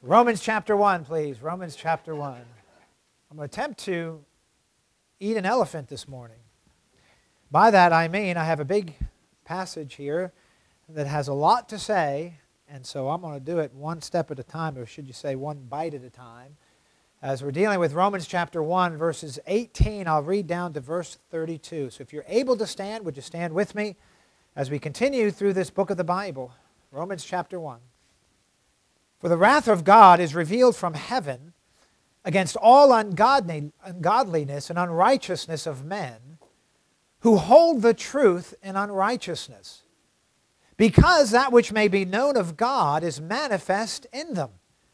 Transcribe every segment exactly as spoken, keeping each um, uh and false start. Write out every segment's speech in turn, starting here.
Romans chapter one, please. Romans chapter one. I'm going to attempt to eat an elephant this morning. By that I mean I have a big passage here that has a lot to say, and so I'm going to do it one step at a time, or should you say one bite at a time. As we're dealing with Romans chapter one, verses eighteen, I'll read down to verse thirty-two. So if you're able to stand, would you stand with me as we continue through this book of the Bible? Romans chapter one. For the wrath of God is revealed from heaven against all ungodly, ungodliness and unrighteousness of men who hold the truth in unrighteousness, because that which may be known of God is manifest in them.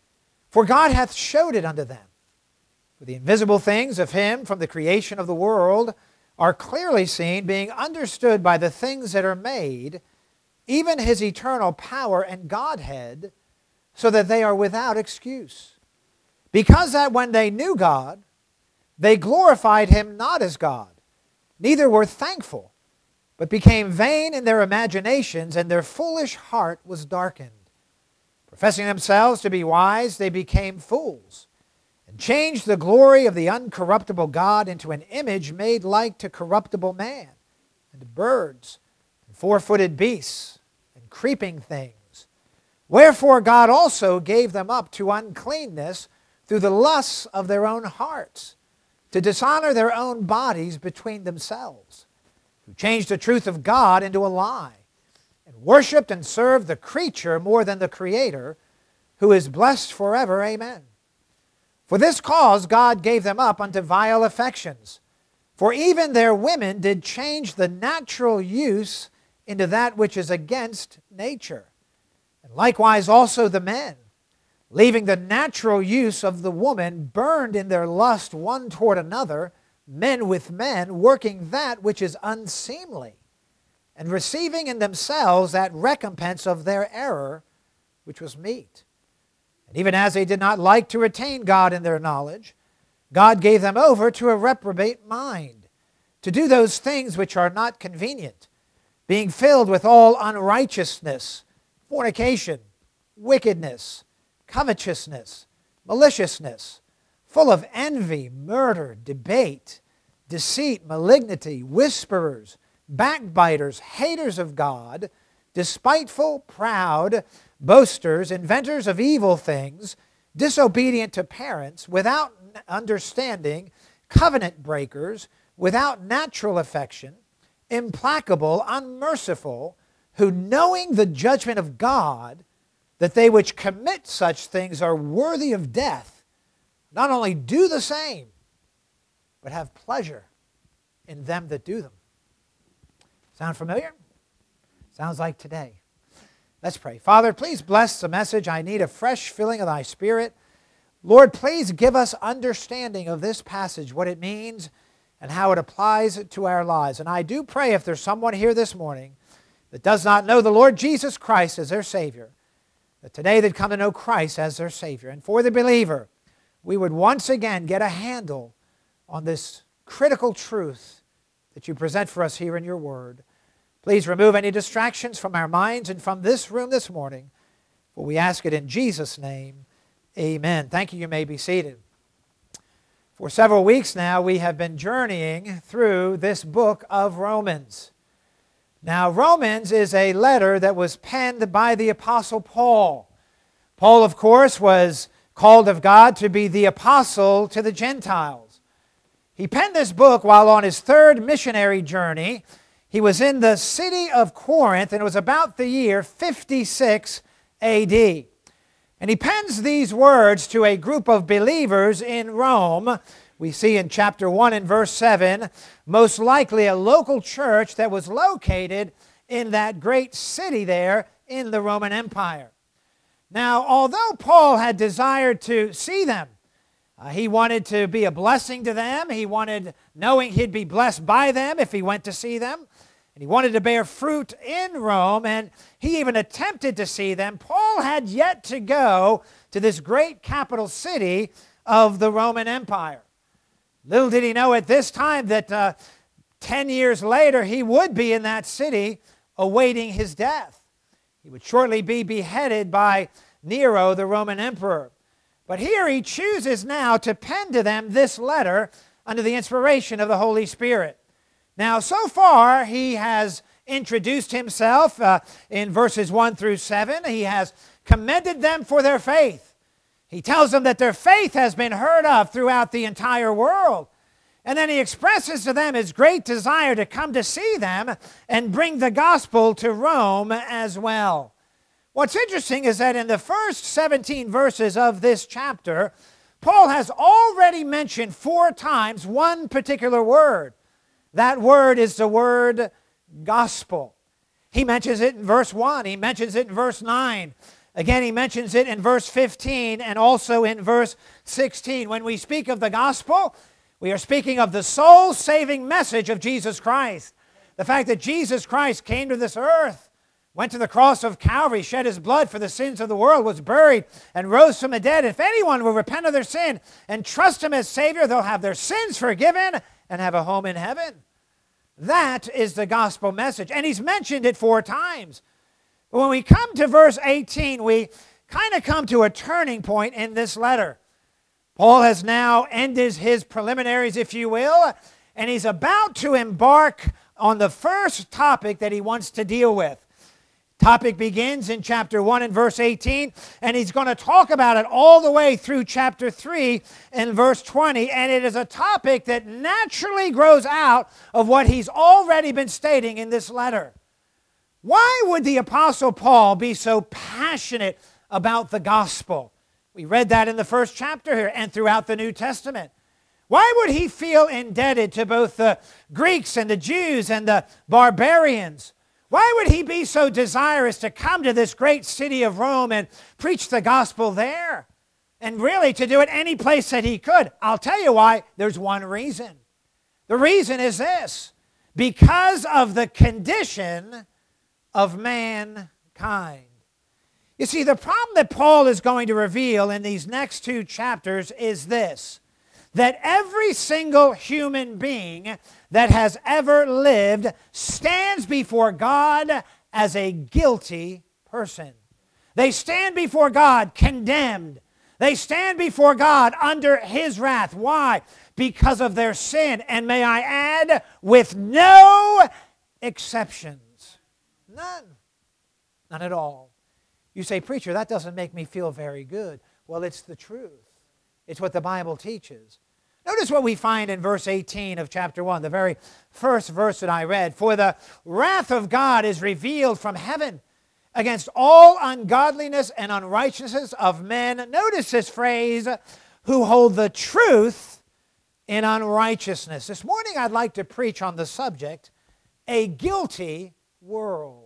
For God hath showed it unto them. For the invisible things of Him from the creation of the world are clearly seen, being understood by the things that are made, even His eternal power and Godhead, so that they are without excuse. Because that when they knew God, they glorified Him not as God, neither were thankful, but became vain in their imaginations, and their foolish heart was darkened. Professing themselves to be wise, they became fools, and changed the glory of the uncorruptible God into an image made like to corruptible man, and to birds, and four-footed beasts, and creeping things. Wherefore God also gave them up to uncleanness through the lusts of their own hearts, to dishonor their own bodies between themselves, who changed the truth of God into a lie, and worshipped and served the creature more than the Creator, who is blessed forever. Amen. For this cause God gave them up unto vile affections, for even their women did change the natural use into that which is against nature. And likewise also the men, leaving the natural use of the woman, burned in their lust one toward another, men with men, working that which is unseemly, and receiving in themselves that recompense of their error, which was meet. And even as they did not like to retain God in their knowledge, God gave them over to a reprobate mind, to do those things which are not convenient, being filled with all unrighteousness, fornication, wickedness, covetousness, maliciousness, full of envy, murder, debate, deceit, malignity, whisperers, backbiters, haters of God, despiteful, proud, boasters, inventors of evil things, disobedient to parents, without understanding, covenant breakers, without natural affection, implacable, unmerciful, who knowing the judgment of God, that they which commit such things are worthy of death, not only do the same, but have pleasure in them that do them. Sound familiar? Sounds like today. Let's pray. Father, please bless the message. I need a fresh filling of Thy Spirit. Lord, please give us understanding of this passage, what it means and how it applies to our lives. And I do pray if there's someone here this morning that does not know the Lord Jesus Christ as their Savior, that today they'd come to know Christ as their Savior. And for the believer, we would once again get a handle on this critical truth that you present for us here in your Word. Please remove any distractions from our minds and from this room this morning, for we ask it in Jesus' name. Amen. Thank you. You may be seated. For several weeks now, we have been journeying through this book of Romans. Now, Romans is a letter that was penned by the Apostle Paul. Paul, of course, was called of God to be the apostle to the Gentiles. He penned this book while on his third missionary journey. He was in the city of Corinth, and it was about the year fifty-six A D. And he pens these words to a group of believers in Rome. We see in chapter one and verse seven, most likely a local church that was located in that great city there in the Roman Empire. Now, although Paul had desired to see them, uh, he wanted to be a blessing to them. He wanted, knowing he'd be blessed by them if he went to see them. And he wanted to bear fruit in Rome, and he even attempted to see them. Paul had yet to go to this great capital city of the Roman Empire. Little did he know at this time that uh, ten years later he would be in that city awaiting his death. He would shortly be beheaded by Nero, the Roman emperor. But here he chooses now to pen to them this letter under the inspiration of the Holy Spirit. Now, so far, he has introduced himself uh, in verses one through seven. He has commended them for their faith. He tells them that their faith has been heard of throughout the entire world. And then he expresses to them his great desire to come to see them and bring the gospel to Rome as well. What's interesting is that in the first seventeen verses of this chapter, Paul has already mentioned four times one particular word. That word is the word gospel. He mentions it in verse one. He mentions it in verse nine. Again, he mentions it in verse fifteen and also in verse sixteen. When we speak of the gospel, we are speaking of the soul-saving message of Jesus Christ. The fact that Jesus Christ came to this earth, went to the cross of Calvary, shed his blood for the sins of the world, was buried, and rose from the dead. If anyone will repent of their sin and trust him as Savior, they'll have their sins forgiven and have a home in heaven. That is the gospel message. And he's mentioned it four times. But when we come to verse eighteen, we kind of come to a turning point in this letter. Paul has now ended his preliminaries, if you will, and he's about to embark on the first topic that he wants to deal with. Topic begins in chapter one and verse eighteen, and he's going to talk about it all the way through chapter three and verse twenty, and it is a topic that naturally grows out of what he's already been stating in this letter. Why would the Apostle Paul be so passionate about the gospel? We read that in the first chapter here and throughout the New Testament. Why would he feel indebted to both the Greeks and the Jews and the barbarians? Why would he be so desirous to come to this great city of Rome and preach the gospel there? And really to do it any place that he could? I'll tell you why. There's one reason. The reason is this: because of the condition of mankind. You see, the problem that Paul is going to reveal in these next two chapters is this: that every single human being that has ever lived stands before God as a guilty person. They stand before God condemned. They stand before God under his wrath. Why? Because of their sin. And may I add, with no exceptions. None. None at all. You say, preacher, that doesn't make me feel very good. Well, it's the truth. It's what the Bible teaches. Notice what we find in verse eighteen of chapter one, the very first verse that I read. For the wrath of God is revealed from heaven against all ungodliness and unrighteousness of men. Notice this phrase, who hold the truth in unrighteousness. This morning I'd like to preach on the subject, a guilty world.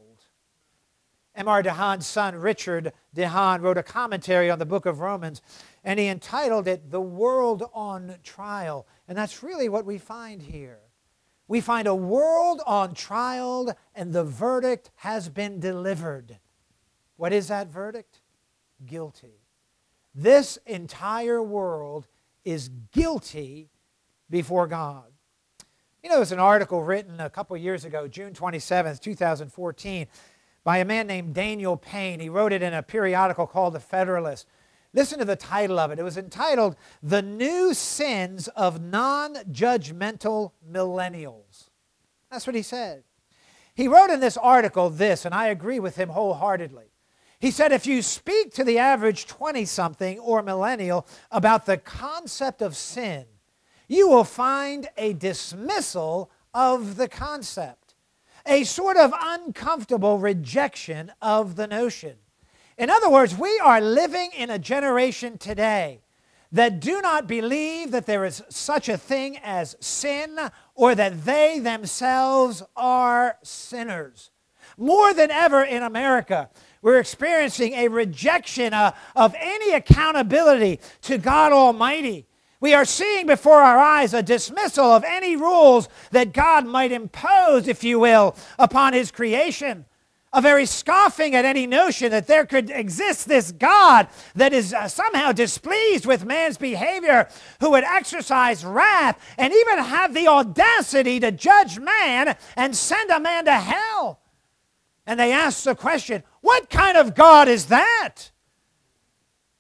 M R DeHaan's son, Richard DeHaan, wrote a commentary on the book of Romans, and he entitled it, The World on Trial. And that's really what we find here. We find a world on trial, and the verdict has been delivered. What is that verdict? Guilty. This entire world is guilty before God. You know, there's an article written a couple years ago, June twenty-seventh, two thousand fourteen, by a man named Daniel Payne. He wrote it in a periodical called The Federalist. Listen to the title of it. It was entitled, The New Sins of Non-Judgmental Millennials. That's what he said. He wrote in this article this, and I agree with him wholeheartedly. He said, if you speak to the average twenty-something or millennial about the concept of sin, you will find a dismissal of the concept, a sort of uncomfortable rejection of the notion. In other words, we are living in a generation today that do not believe that there is such a thing as sin or that they themselves are sinners. More than ever in America, we're experiencing a rejection uh, of any accountability to God Almighty. We are seeing before our eyes a dismissal of any rules that God might impose, if you will, upon His creation. A very scoffing at any notion that there could exist this God that is uh, somehow displeased with man's behavior, who would exercise wrath and even have the audacity to judge man and send a man to hell. And they ask the question, what kind of God is that?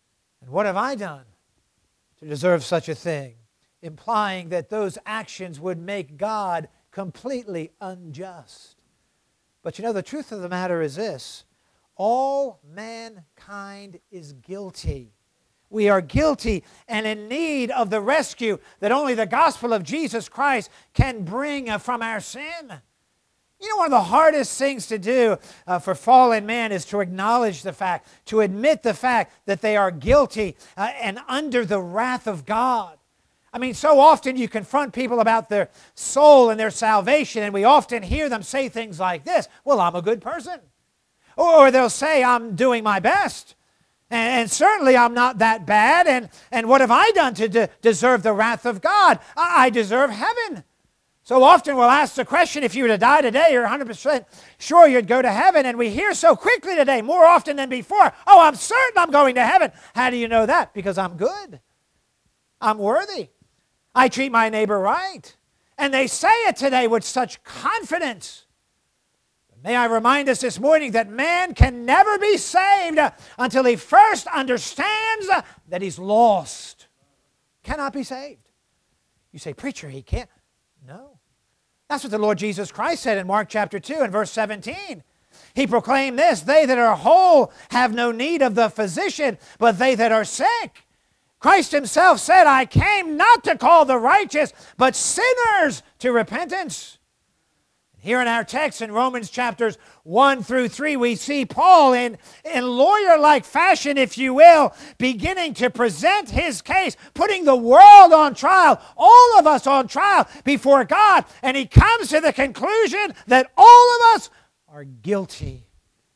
And what have I done to deserve such a thing? Implying that those actions would make God completely unjust. But you know, the truth of the matter is this: all mankind is guilty. We are guilty and in need of the rescue that only the gospel of Jesus Christ can bring from our sin. You know, one of the hardest things to do uh, for fallen man is to acknowledge the fact, to admit the fact that they are guilty uh, and under the wrath of God. I mean, so often you confront people about their soul and their salvation, and we often hear them say things like this: well, I'm a good person. Or they'll say, I'm doing my best. And, and certainly I'm not that bad. And, and what have I done to de- deserve the wrath of God? I, I deserve heaven. So often we'll ask the question, if you were to die today, you're one hundred percent sure you'd go to heaven. And we hear so quickly today, more often than before, oh, I'm certain I'm going to heaven. How do you know that? Because I'm good. I'm worthy. I treat my neighbor right. And they say it today with such confidence. May I remind us this morning that man can never be saved until he first understands that he's lost. Cannot be saved. You say, preacher, he can't. No. That's what the Lord Jesus Christ said in Mark chapter two and verse seventeen. He proclaimed this: they that are whole have no need of the physician, but they that are sick. Christ himself said, I came not to call the righteous, but sinners to repentance. Here in our text in Romans chapters one through three, we see Paul in, in lawyer-like fashion, if you will, beginning to present his case, putting the world on trial, all of us on trial before God. And he comes to the conclusion that all of us are guilty,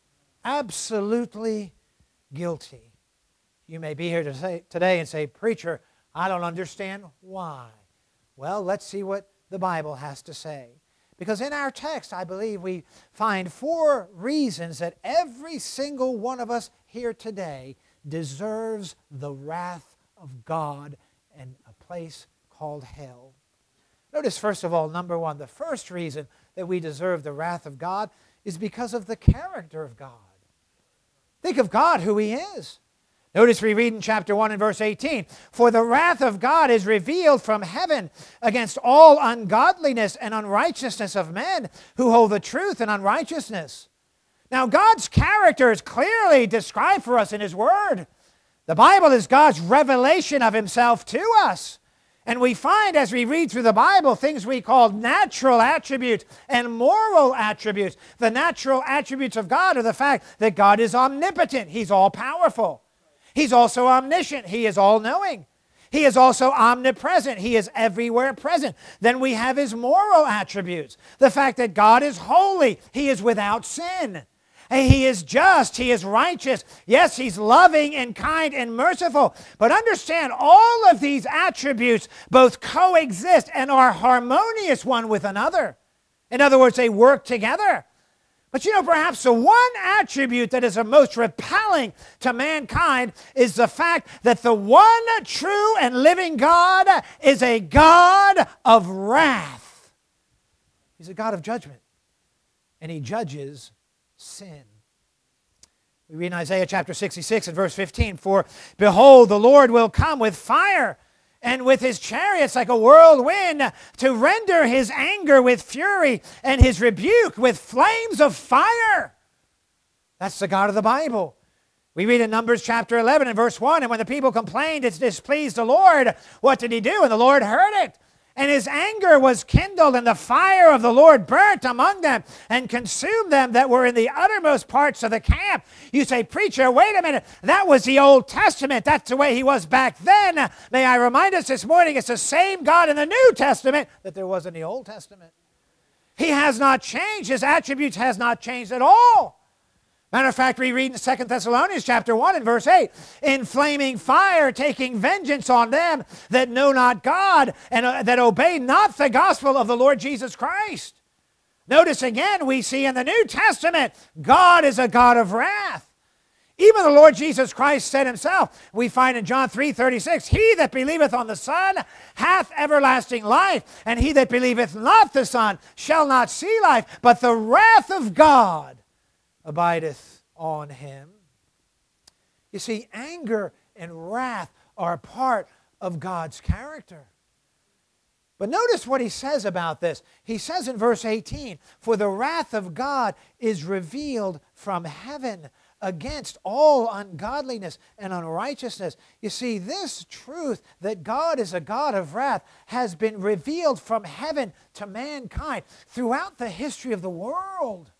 absolutely guilty. You may be here to say, today and say, preacher, I don't understand why. Well, let's see what the Bible has to say. Because in our text, I believe we find four reasons that every single one of us here today deserves the wrath of God and a place called hell. Notice, first of all, number one, the first reason that we deserve the wrath of God is because of the character of God. Think of God, who He is. Notice we read in chapter one and verse eighteen, for the wrath of God is revealed from heaven against all ungodliness and unrighteousness of men who hold the truth in unrighteousness. Now, God's character is clearly described for us in His Word. The Bible is God's revelation of Himself to us. And we find as we read through the Bible things we call natural attributes and moral attributes. The natural attributes of God are the fact that God is omnipotent. He's all-powerful. He's also omniscient. He is all-knowing. He is also omnipresent. He is everywhere present. Then we have His moral attributes. The fact that God is holy. He is without sin. And He is just. He is righteous. Yes, He's loving and kind and merciful. But understand, all of these attributes both coexist and are harmonious one with another. In other words, they work together. But you know, perhaps the one attribute that is the most repelling to mankind is the fact that the one true and living God is a God of wrath. He's a God of judgment, and He judges sin. We read in Isaiah chapter sixty-six and verse fifteen, for behold, the Lord will come with fire, and with His chariots like a whirlwind, to render His anger with fury and His rebuke with flames of fire. That's the God of the Bible. We read in Numbers chapter eleven and verse one, and when the people complained, it displeased the Lord. What did He do? And the Lord heard it. And His anger was kindled, and the fire of the Lord burnt among them and consumed them that were in the uttermost parts of the camp. You say, preacher, wait a minute. That was the Old Testament. That's the way He was back then. May I remind us this morning, it's the same God in the New Testament that there was in the Old Testament. He has not changed. His attributes has not changed at all. Matter of fact, we read in Second Thessalonians chapter one and verse eight, in flaming fire, taking vengeance on them that know not God and uh, that obey not the gospel of the Lord Jesus Christ. Notice again, we see in the New Testament, God is a God of wrath. Even the Lord Jesus Christ said Himself, we find in John three thirty-six, he that believeth on the Son hath everlasting life, and he that believeth not the Son shall not see life, but the wrath of God abideth on him. You see, anger and wrath are a part of God's character. But notice what he says about this. He says in verse eighteen, "For the wrath of God is revealed from heaven against all ungodliness and unrighteousness." You see, this truth that God is a God of wrath has been revealed from heaven to mankind throughout the history of the world.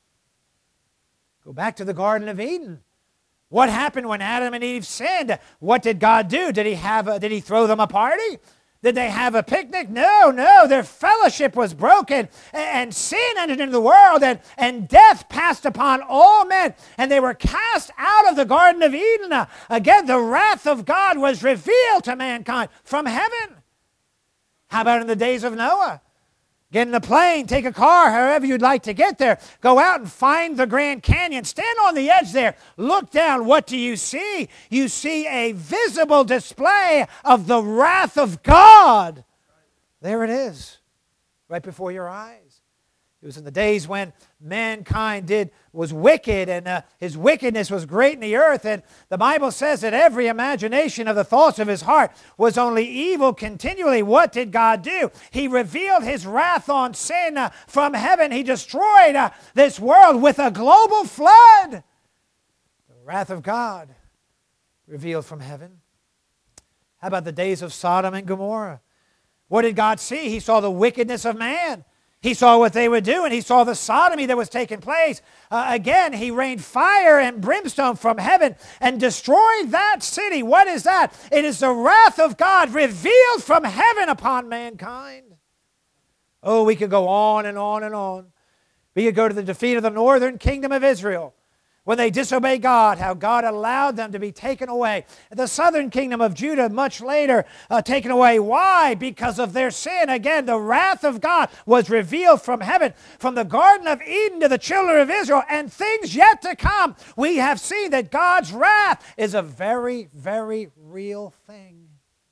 Go back to the Garden of Eden. What happened when Adam and Eve sinned? What did God do? Did he have a, did he throw them a party? Did they have a picnic? No, no. Their fellowship was broken, and sin entered into the world, and, and death passed upon all men, and they were cast out of the Garden of Eden. Again, the wrath of God was revealed to mankind from heaven. How about in the days of Noah? Get in a plane, take a car, however you'd like to get there. Go out and find the Grand Canyon. Stand on the edge there. Look down. What do you see? You see a visible display of the wrath of God. There it is, right before your eyes. It was in the days when mankind did was wicked, and uh, his wickedness was great in the earth. And the Bible says that every imagination of the thoughts of his heart was only evil continually. What did God do? He revealed his wrath on sin uh, from heaven. He destroyed uh, this world with a global flood. The wrath of God revealed from heaven. How about the days of Sodom and Gomorrah? What did God see? He saw the wickedness of man. He saw what they would do, and he saw the sodomy that was taking place. Uh, again, he rained fire and brimstone from heaven and destroyed that city. What is that? It is the wrath of God revealed from heaven upon mankind. Oh, we could go on and on and on. We could go to the defeat of the northern kingdom of Israel. When they disobeyed God, how God allowed them to be taken away. The southern kingdom of Judah, much later, uh, taken away. Why? Because of their sin. Again, the wrath of God was revealed from heaven, from the Garden of Eden to the children of Israel, and things yet to come. We have seen that God's wrath is a very, very real thing.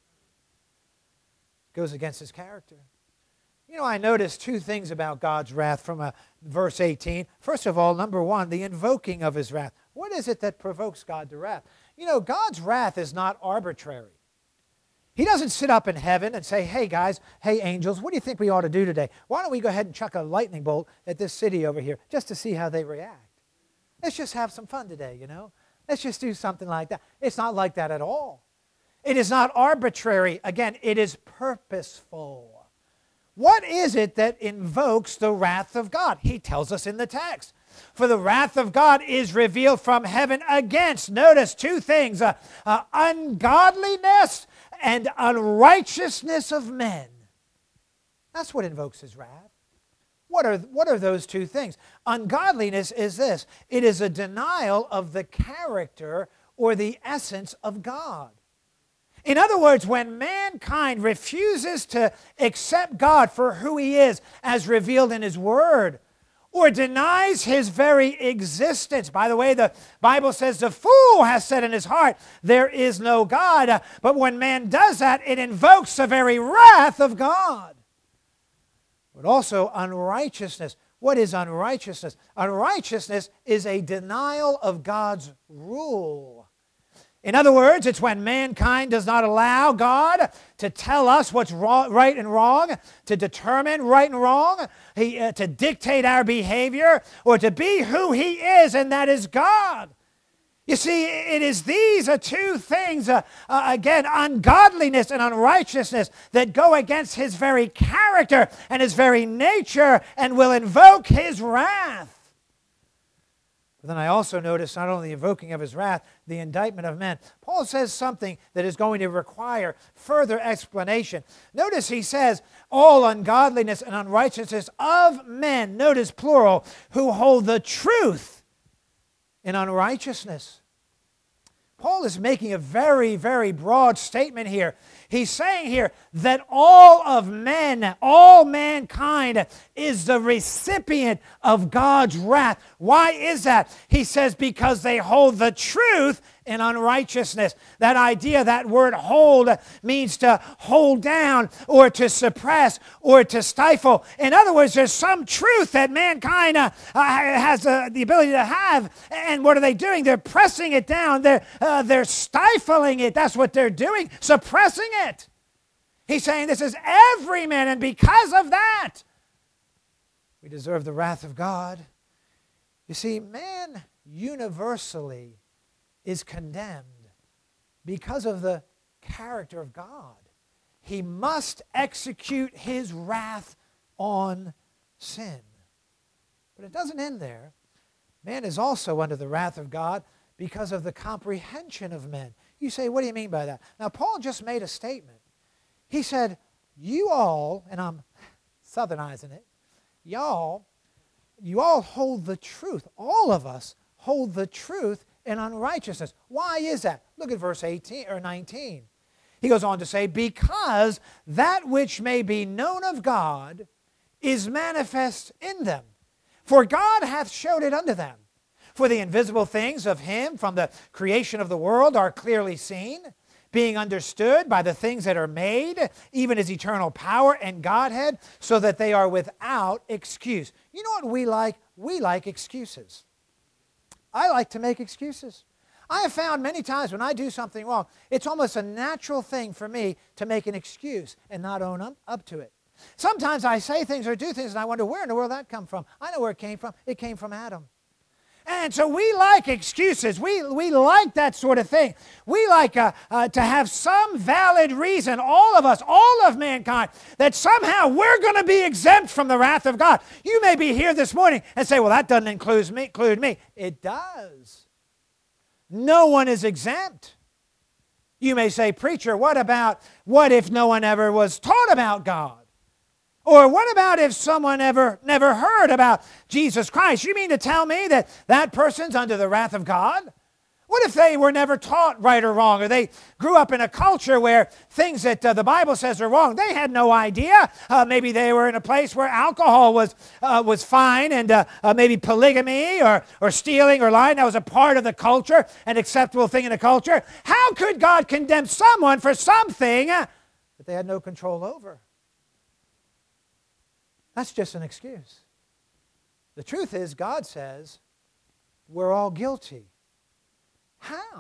It goes against his character. You know, I noticed two things about God's wrath from uh, verse eighteen. First of all, number one, the invoking of his wrath. What is it that provokes God to wrath? You know, God's wrath is not arbitrary. He doesn't sit up in heaven and say, hey guys, hey angels, what do you think we ought to do today? Why don't we go ahead and chuck a lightning bolt at this city over here just to see how they react? Let's just have some fun today, you know? Let's just do something like that. It's not like that at all. It is not arbitrary. Again, it is purposeful. What is it that invokes the wrath of God? He tells us in the text. For the wrath of God is revealed from heaven against, notice two things, uh, uh, ungodliness and unrighteousness of men. That's what invokes his wrath. What are, what are those two things? Ungodliness is this. It is a denial of the character or the essence of God. In other words, when mankind refuses to accept God for who he is as revealed in his word, or denies his very existence. By the way, the Bible says the fool has said in his heart, there is no God. But when man does that, it invokes the very wrath of God. But also unrighteousness. What is unrighteousness? Unrighteousness is a denial of God's rule. In other words, it's when mankind does not allow God to tell us what's wrong, right and wrong, to determine right and wrong, he, uh, to dictate our behavior, or to be who he is, and that is God. You see, it is these are two things, uh, uh, again, ungodliness and unrighteousness, that go against his very character and his very nature and will invoke his wrath. But then I also notice not only the invoking of his wrath, the indictment of men. Paul says something that is going to require further explanation. Notice he says, all ungodliness and unrighteousness of men, notice plural, who hold the truth in unrighteousness. Paul is making a very, very broad statement here. He's saying here that all of men, all mankind is the recipient of God's wrath. Why is that? He says because they hold the truth in unrighteousness. That idea, that word hold, means to hold down or to suppress or to stifle. In other words, there's some truth that mankind uh, uh, has uh, the ability to have. And what are they doing? They're pressing it down. They're, uh, they're stifling it. That's what they're doing, suppressing it. He's saying this is every man, and because of that, we deserve the wrath of God. You see, man universally is condemned because of the character of God. He must execute his wrath on sin. But it doesn't end there. Man is also under the wrath of God because of the comprehension of men. You say, what do you mean by that? Now, Paul just made a statement. He said, you all, and I'm southernizing it, y'all, you all hold the truth. All of us hold the truth in unrighteousness. Why is that? Look at verse eighteen or nineteen. He goes on to say, because that which may be known of God is manifest in them. For God hath showed it unto them. For the invisible things of him from the creation of the world are clearly seen, being understood by the things that are made, even his eternal power and Godhead, so that they are without excuse. You know what we like? We like excuses. I like to make excuses. I have found many times when I do something wrong, it's almost a natural thing for me to make an excuse and not own up, up to it. Sometimes I say things or do things and I wonder where in the world that come from. I know where it came from. It came from Adam. And so we like excuses. We, we like that sort of thing. We like uh, uh, to have some valid reason, all of us, all of mankind, that somehow we're going to be exempt from the wrath of God. You may be here this morning and say, well, that doesn't include me. Include me. It does. No one is exempt. You may say, preacher, what about, what if no one ever was taught about God? Or what about if someone ever never heard about Jesus Christ? You mean to tell me that that person's under the wrath of God? What if they were never taught right or wrong, or they grew up in a culture where things that uh, the Bible says are wrong, they had no idea? Uh, maybe they were in a place where alcohol was uh, was fine, and uh, uh, maybe polygamy or, or stealing or lying, that was a part of the culture, an acceptable thing in the culture. How could God condemn someone for something that they had no control over? That's just an excuse. The truth is, God says, we're all guilty. How?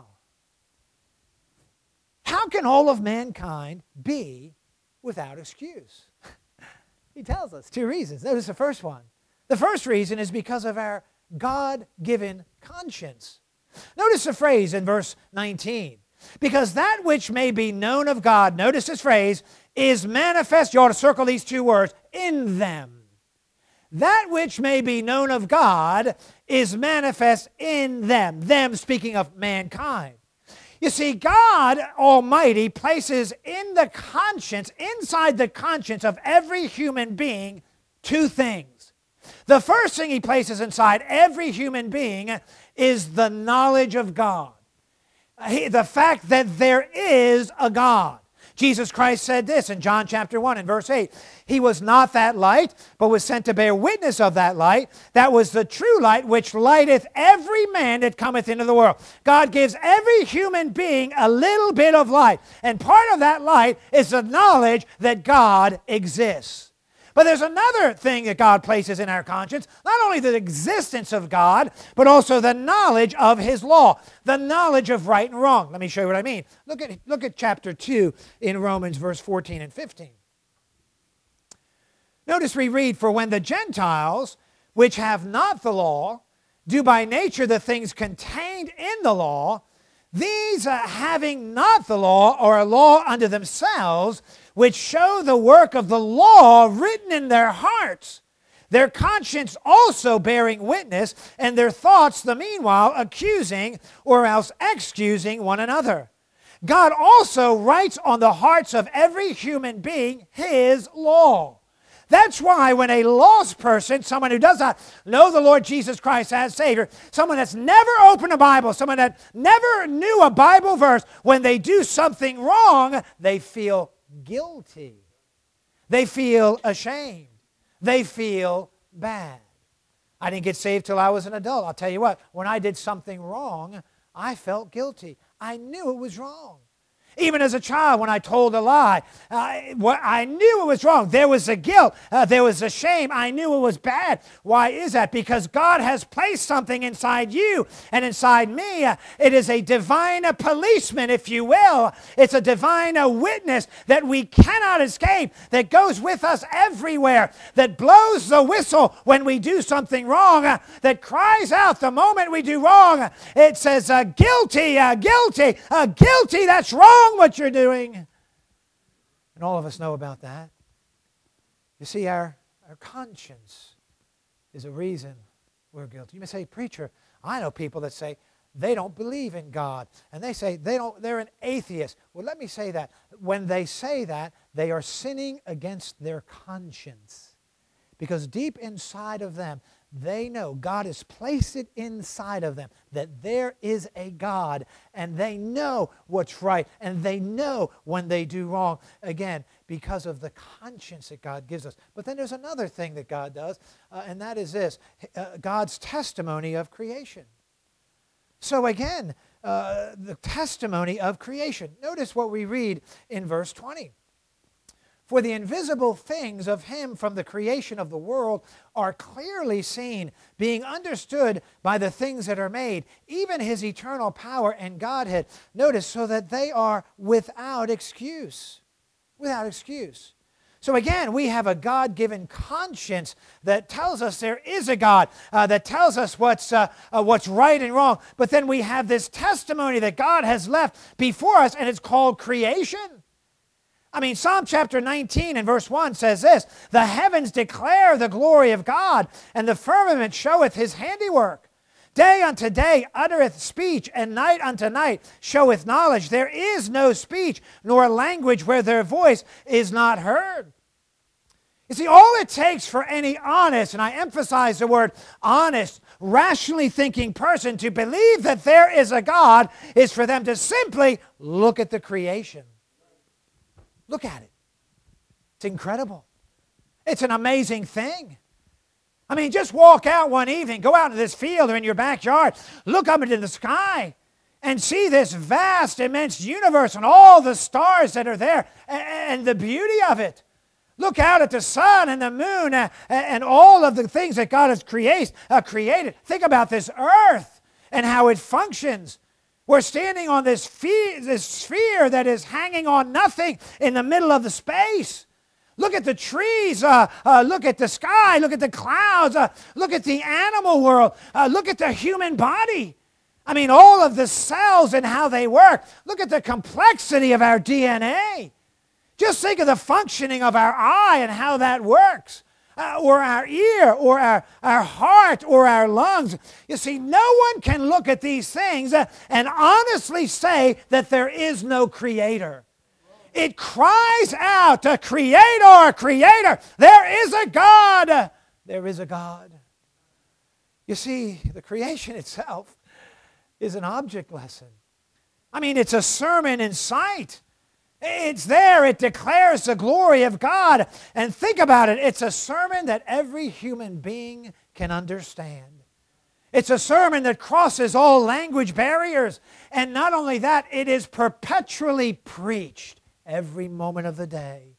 How can all of mankind be without excuse? He tells us two reasons. Notice the first one. The first reason is because of our God-given conscience. Notice the phrase in verse nineteen. Because that which may be known of God, notice this phrase, is manifest, you ought to circle these two words, in them. That which may be known of God is manifest in them. Them speaking of mankind. You see, God Almighty places in the conscience, inside the conscience of every human being, two things. The first thing He places inside every human being is the knowledge of God. The fact that there is a God. Jesus Christ said this in John chapter one and verse eight. He was not that light, but was sent to bear witness of that light. That was the true light, which lighteth every man that cometh into the world. God gives every human being a little bit of light. And part of that light is the knowledge that God exists. But there's another thing that God places in our conscience, not only the existence of God, but also the knowledge of His law, the knowledge of right and wrong. Let me show you what I mean. Look at, look at chapter two in Romans, verse fourteen and fifteen. Notice we read, for when the Gentiles, which have not the law, do by nature the things contained in the law, these uh, having not the law, or a law unto themselves, which show the work of the law written in their hearts, their conscience also bearing witness, and their thoughts the meanwhile accusing or else excusing one another. God also writes on the hearts of every human being His law. That's why when a lost person, someone who does not know the Lord Jesus Christ as Savior, someone that's never opened a Bible, someone that never knew a Bible verse, when they do something wrong, they feel guilty. They feel ashamed. They feel bad. I didn't get saved till I was an adult. I'll tell you what, when I did something wrong, I felt guilty. I knew it was wrong. Even as a child, when I told a lie, I, I knew it was wrong. There was a guilt. Uh, there was a shame. I knew it was bad. Why is that? Because God has placed something inside you and inside me. Uh, it is a divine uh, policeman, if you will. It's a divine uh, witness that we cannot escape, that goes with us everywhere, that blows the whistle when we do something wrong, uh, that cries out the moment we do wrong. It says, uh, guilty, uh, guilty, uh, guilty, that's wrong what you're doing. And all of us know about that. You see, our, our conscience is a reason we're guilty. You may say, preacher, I know people that say they don't believe in God. And they say they don't, they're an atheist. Well, let me say that. When they say that, they are sinning against their conscience. Because deep inside of them, they know God has placed it inside of them that there is a God, and they know what's right, and they know when they do wrong, again, because of the conscience that God gives us. But then there's another thing that God does, uh, and that is this, uh, God's testimony of creation. So again, uh, the testimony of creation. Notice what we read in verse twenty. For the invisible things of him from the creation of the world are clearly seen, being understood by the things that are made, even his eternal power and Godhead. Notice, so that they are without excuse. Without excuse. So again, we have a God-given conscience that tells us there is a God, uh, that tells us what's, uh, uh, what's right and wrong. But then we have this testimony that God has left before us, and it's called creation. I mean, Psalm chapter nineteen and verse one says this, the heavens declare the glory of God, and the firmament showeth his handiwork. Day unto day uttereth speech, and night unto night showeth knowledge. There is no speech, nor language where their voice is not heard. You see, all it takes for any honest, and I emphasize the word honest, rationally thinking person to believe that there is a God is for them to simply look at the creation. Look at it. It's incredible. It's an amazing thing. I mean, just walk out one evening, go out into this field or in your backyard, look up into the sky and see this vast, immense universe and all the stars that are there and the beauty of it. Look out at the sun and the moon and all of the things that God has create, uh, created. Think about this earth and how it functions. We're standing on this, fe- this sphere that is hanging on nothing in the middle of the space. Look at the trees. Uh, uh, look at the sky. Look at the clouds. Uh, look at the animal world. Uh, look at the human body. I mean, all of the cells and how they work. Look at the complexity of our D N A. Just think of the functioning of our eye and how that works. Uh, or our ear, or our, our heart, or our lungs. You see, no one can look at these things uh, and honestly say that there is no creator. It cries out, a creator, creator, there is a God. There is a God. You see, the creation itself is an object lesson. I mean, it's a sermon in sight. It's there. It declares the glory of God. And think about it. It's a sermon that every human being can understand. It's a sermon that crosses all language barriers. And not only that, it is perpetually preached every moment of the day.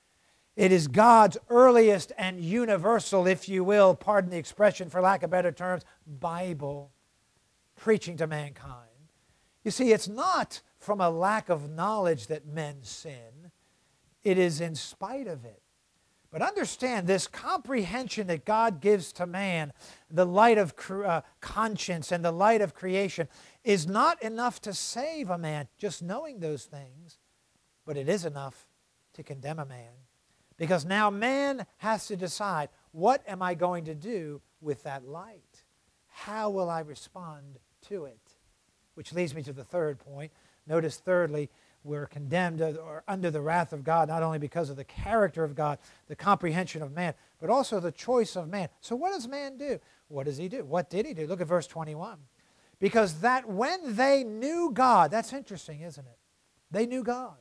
It is God's earliest and universal, if you will, pardon the expression for lack of better terms, Bible preaching to mankind. You see, it's not from a lack of knowledge that men sin. It is in spite of it. But understand this comprehension that God gives to man, the light of uh, conscience and the light of creation, is not enough to save a man, just knowing those things, but it is enough to condemn a man. Because now man has to decide, what am I going to do with that light? How will I respond to it? Which leads me to the third point. Notice, thirdly, we're condemned or under the wrath of God, not only because of the character of God, the comprehension of man, but also the choice of man. So what does man do? What does he do? What did he do? Look at verse twenty-one. Because that when they knew God, that's interesting, isn't it? They knew God.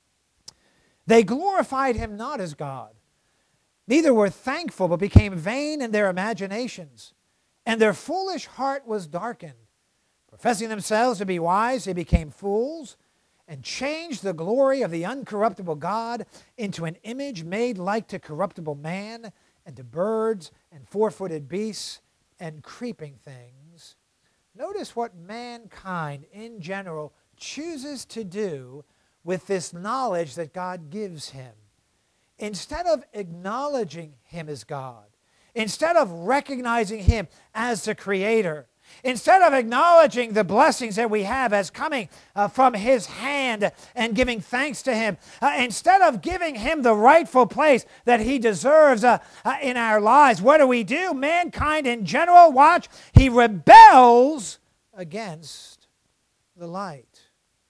They glorified him not as God, neither were thankful, but became vain in their imaginations, and their foolish heart was darkened. Professing themselves to be wise, they became fools and changed the glory of the uncorruptible God into an image made like to corruptible man and to birds and four-footed beasts and creeping things. Notice what mankind in general chooses to do with this knowledge that God gives him. Instead of acknowledging him as God, instead of recognizing him as the Creator, instead of acknowledging the blessings that we have as coming uh, from his hand and giving thanks to him, uh, instead of giving him the rightful place that he deserves uh, uh, in our lives, what do we do? Mankind in general, watch, he rebels against the light.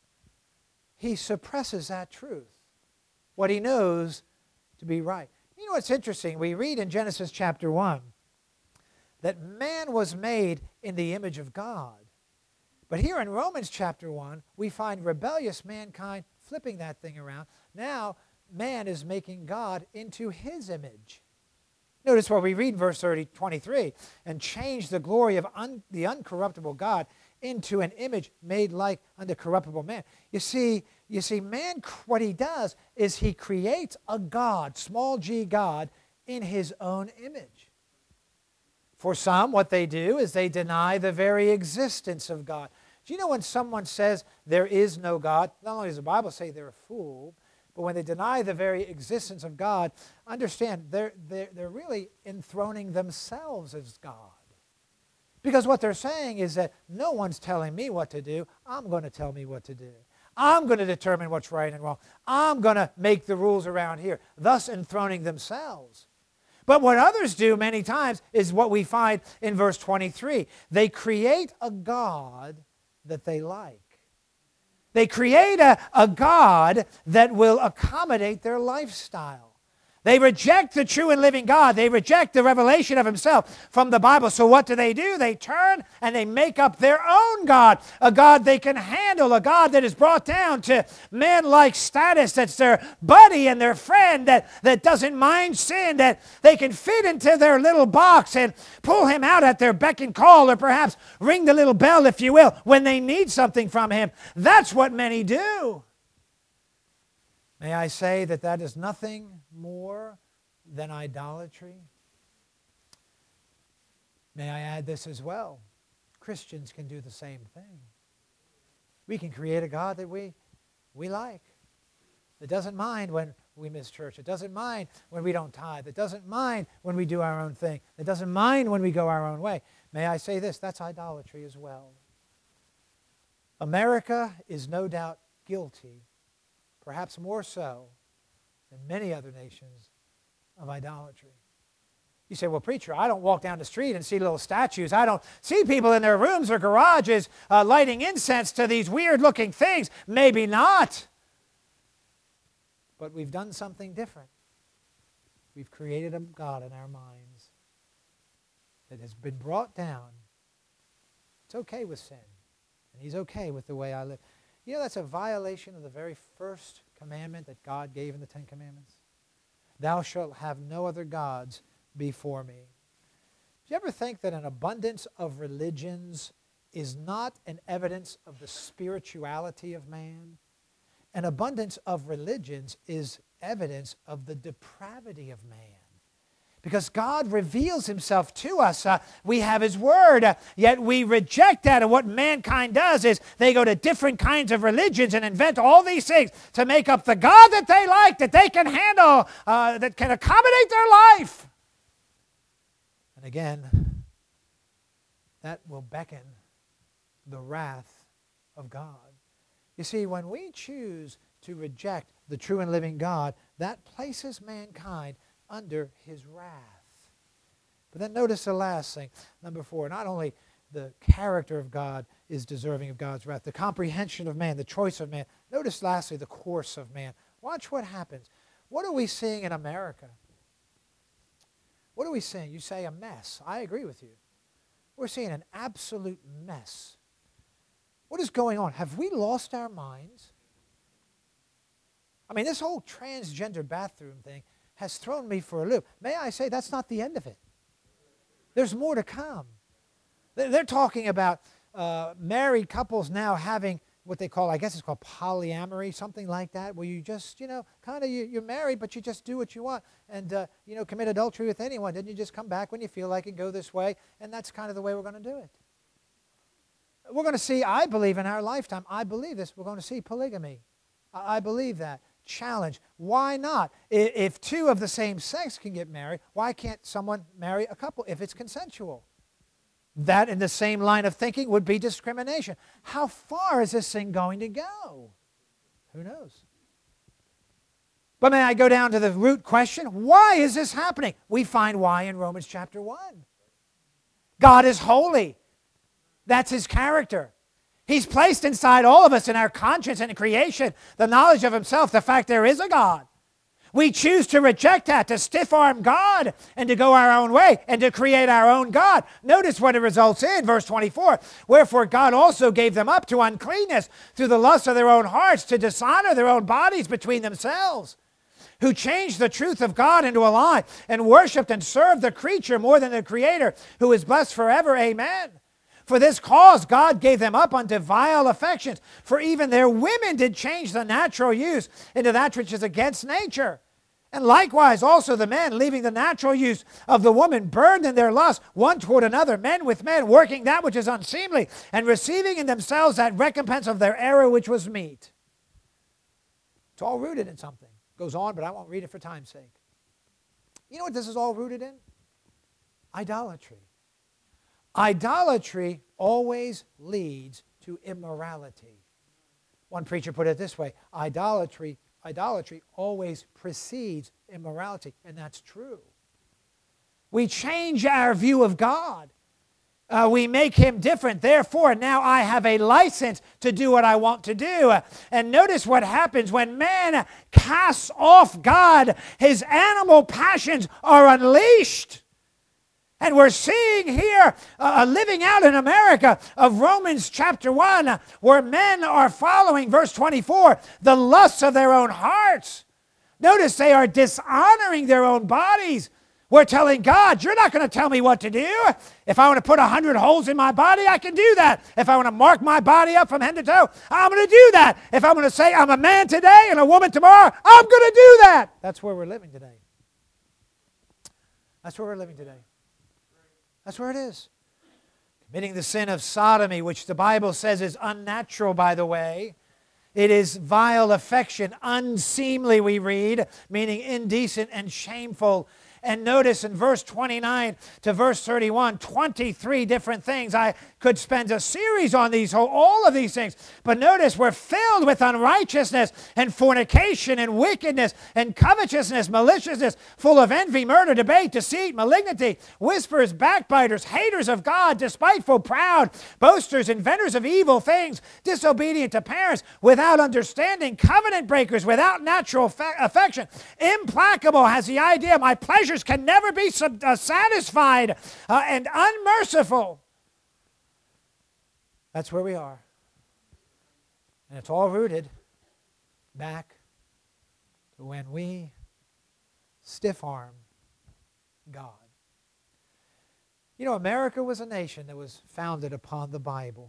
He suppresses that truth, what he knows to be right. You know what's interesting? We read in Genesis chapter one that man was made in the image of God. But here in Romans chapter one, we find rebellious mankind flipping that thing around. Now, man is making God into his image. Notice what we read in verse thirty, twenty-three, and change the glory of un, the uncorruptible God into an image made like unto corruptible man. You see, you see, man, what he does is he creates a God, small g God, in his own image. For some, what they do is they deny the very existence of God. Do you know when someone says there is no God, not only does the Bible say they're a fool, but when they deny the very existence of God, understand they're, they're, they're really enthroning themselves as God. Because what they're saying is that no one's telling me what to do. I'm going to tell me what to do. I'm going to determine what's right and wrong. I'm going to make the rules around here, thus enthroning themselves. But what others do many times is what we find in verse twenty-three. They create a God that they like. They create a, a God that will accommodate their lifestyle. They reject the true and living God. They reject the revelation of himself from the Bible. So what do they do? They turn and they make up their own God, a God they can handle, a God that is brought down to man-like status, that's their buddy and their friend, that, that doesn't mind sin, that they can fit into their little box and pull him out at their beck and call, or perhaps ring the little bell, if you will, when they need something from him. That's what many do. May I say that that is nothing more than idolatry? May I add this as well? Christians can do the same thing. We can create a God that we, we like. It doesn't mind when we miss church. It doesn't mind when we don't tithe. It doesn't mind when we do our own thing. It doesn't mind when we go our own way. May I say this? That's idolatry as well. America is no doubt guilty, perhaps more so than many other nations, of idolatry. You say, well, preacher, I don't walk down the street and see little statues. I don't see people in their rooms or garages uh, lighting incense to these weird-looking things. Maybe not. But we've done something different. We've created a God in our minds that has been brought down. It's okay with sin, and he's okay with the way I live. You know, that's a violation of the very first commandment that God gave in the Ten Commandments. Thou shalt have no other gods before me. Do you ever think that an abundance of religions is not an evidence of the spirituality of man? An abundance of religions is evidence of the depravity of man. Because God reveals himself to us. Uh, we have his word, uh, yet we reject that. And what mankind does is they go to different kinds of religions and invent all these things to make up the God that they like, that they can handle, uh, that can accommodate their life. And again, that will beckon the wrath of God. You see, when we choose to reject the true and living God, that places mankind under his wrath. But then notice the last thing, number four. Not only the character of God is deserving of God's wrath, the comprehension of man, the choice of man. Notice lastly the course of man. Watch what happens. What are we seeing in America? What are we seeing? You say a mess. I agree with you. We're seeing an absolute mess. What is going on? Have we lost our minds? I mean, this whole transgender bathroom thing has thrown me for a loop. May I say that's not the end of it. There's more to come. They're talking about uh, married couples now having what they call, I guess it's called polyamory, something like that, where you just, you know, kind of, you, you're married, but you just do what you want and, uh, you know, commit adultery with anyone. Then you just come back when you feel like it, go this way, and that's kind of the way we're going to do it. We're going to see, I believe, in our lifetime, I believe this, we're going to see polygamy. I, I believe that. Challenge. Why not? If, if two of the same sex can get married, why can't someone marry a couple if it's consensual? That, in the same line of thinking, would be discrimination. How far is this thing going to go? Who knows? But may I go down to the root question? Why is this happening? We find why in Romans chapter one. God is holy. That's His character. He's placed inside all of us in our conscience and creation the knowledge of Himself, the fact there is a God. We choose to reject that, to stiff-arm God and to go our own way and to create our own God. Notice what it results in, verse twenty-four. Wherefore God also gave them up to uncleanness through the lust of their own hearts, to dishonor their own bodies between themselves, who changed the truth of God into a lie and worshipped and served the creature more than the Creator, who is blessed forever. Amen. For this cause God gave them up unto vile affections. For even their women did change the natural use into that which is against nature. And likewise also the men, leaving the natural use of the woman, burned in their lust one toward another, men with men, working that which is unseemly, and receiving in themselves that recompense of their error which was meet. It's all rooted in something. It goes on, but I won't read it for time's sake. You know what this is all rooted in? Idolatry. Idolatry always leads to immorality. One preacher put it this way, idolatry, idolatry always precedes immorality, and that's true. We change our view of God. Uh, we make Him different. Therefore, now I have a license to do what I want to do. And notice what happens when man casts off God. His animal passions are unleashed. And we're seeing here, uh, living out in America, of Romans chapter one, where men are following, verse twenty-four, the lusts of their own hearts. Notice they are dishonoring their own bodies. We're telling God, you're not going to tell me what to do. If I want to put a hundred holes in my body, I can do that. If I want to mark my body up from head to toe, I'm going to do that. If I'm going to say I'm a man today and a woman tomorrow, I'm going to do that. That's where we're living today. That's where we're living today. That's where it is. Committing the sin of sodomy, which the Bible says is unnatural, by the way. It is vile affection, unseemly, we read, meaning indecent and shameful. And notice in verse twenty-nine to verse thirty-one, twenty-three different things. I could spend a series on these, all of these things. But notice we're filled with unrighteousness and fornication and wickedness and covetousness, maliciousness, full of envy, murder, debate, deceit, malignity, whisperers, backbiters, haters of God, despiteful, proud, boasters, inventors of evil things, disobedient to parents, without understanding, covenant breakers, without natural fa- affection, implacable, has the idea my pleasure can never be sub- uh, satisfied, uh, and unmerciful. That's where we are. And it's all rooted back to when we stiff-arm God. You know, America was a nation that was founded upon the Bible.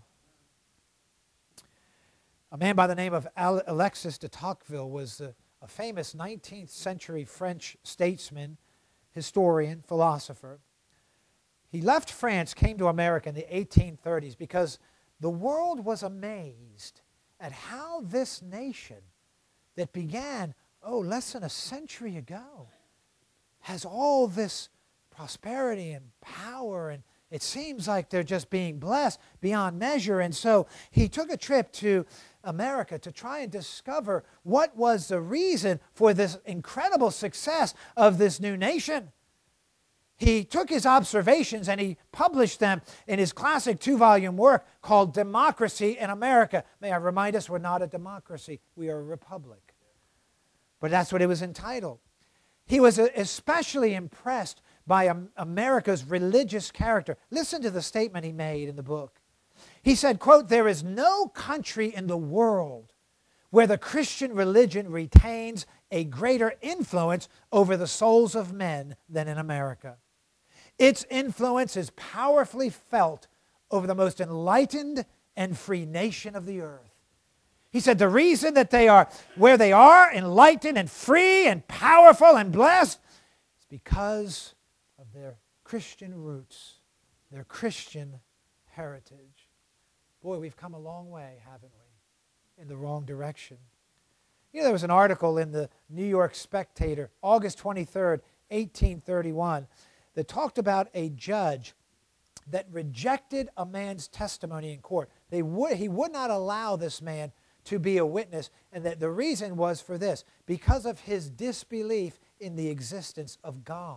A man by the name of Alexis de Tocqueville was a, a famous nineteenth century French statesman, historian, philosopher. He left France, came to America in the eighteen thirties because the world was amazed at how this nation that began, oh, less than a century ago, has all this prosperity and power, and it seems like they're just being blessed beyond measure. And so he took a trip to America to try and discover what was the reason for this incredible success of this new nation. He took his observations and he published them in his classic two-volume work called Democracy in America. May I remind us, we're not a democracy, we are a republic. But that's what it was entitled. He was especially impressed by America's religious character. Listen to the statement he made in the book. He said, quote, "There is no country in the world where the Christian religion retains a greater influence over the souls of men than in America. Its influence is powerfully felt over the most enlightened and free nation of the earth. He said the reason that they are where they are, enlightened and free and powerful and blessed, is because of their Christian roots, their Christian heritage. Boy, we've come a long way, haven't we? In the wrong direction. You know, there was an article in the New York Spectator, August twenty-third, eighteen thirty-one, that talked about a judge that rejected a man's testimony in court. They would, he would not allow this man to be a witness, and that the reason was for this, because of his disbelief in the existence of God.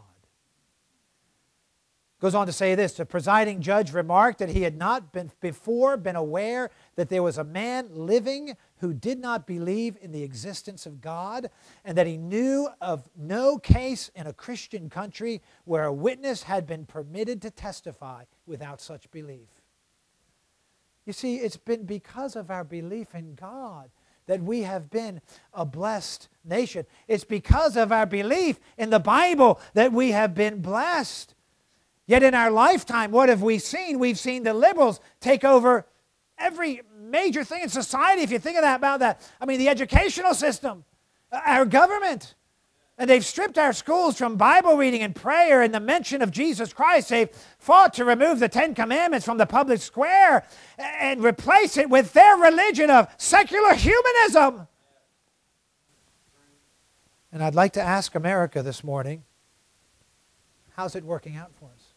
Goes on to say this, the presiding judge remarked that he had not been before been aware that there was a man living who did not believe in the existence of God, and that he knew of no case in a Christian country where a witness had been permitted to testify without such belief. You see, it's been because of our belief in God that we have been a blessed nation. It's because of our belief in the Bible that we have been blessed. Yet in our lifetime, what have we seen? We've seen the liberals take over every major thing in society, if you think of that, about that. I mean, the educational system, our government. And they've stripped our schools from Bible reading and prayer and the mention of Jesus Christ. They've fought to remove the Ten Commandments from the public square and replace it with their religion of secular humanism. And I'd like to ask America this morning, how's it working out for us?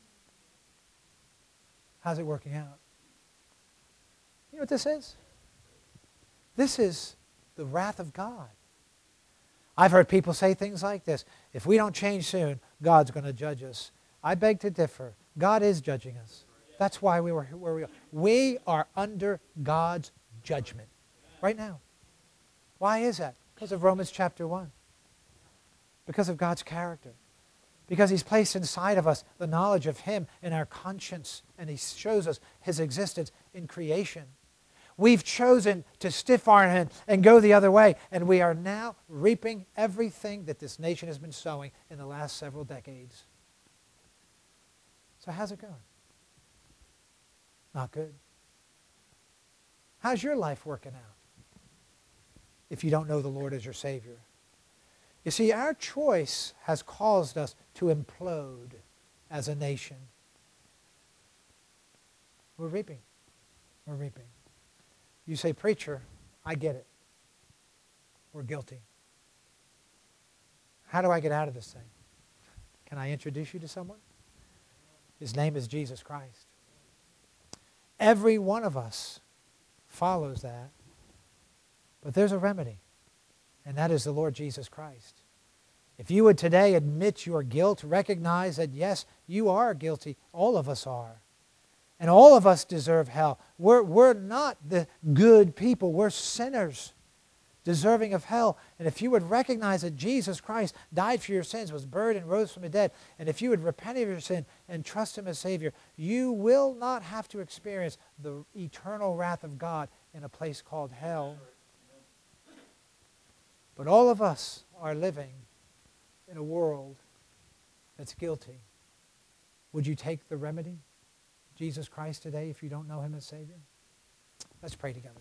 How's it working out? You know what this is? This is the wrath of God. I've heard people say things like this. If we don't change soon, God's going to judge us. I beg to differ. God is judging us. That's why we were where we are. We are under God's judgment right now. Why is that? Because of Romans chapter one. Because of God's character. Because He's placed inside of us the knowledge of Him in our conscience, and He shows us His existence in creation. We've chosen to stiff our hand and go the other way, and we are now reaping everything that this nation has been sowing in the last several decades. So how's it going? Not good. How's your life working out if you don't know the Lord as your Savior? You see, our choice has caused us to implode as a nation. We're reaping. We're reaping. You say, preacher, I get it. We're guilty. How do I get out of this thing? Can I introduce you to someone? His name is Jesus Christ. Every one of us follows that. But there's a remedy, and that is the Lord Jesus Christ. If you would today admit your guilt, recognize that, yes, you are guilty. All of us are. And all of us deserve hell. We're, we're not the good people. We're sinners deserving of hell. And if you would recognize that Jesus Christ died for your sins, was buried and rose from the dead, and if you would repent of your sin and trust Him as Savior, you will not have to experience the eternal wrath of God in a place called hell. But all of us are living in a world that's guilty. Would you take the remedy? Jesus Christ today if you don't know Him as Savior? Let's pray together.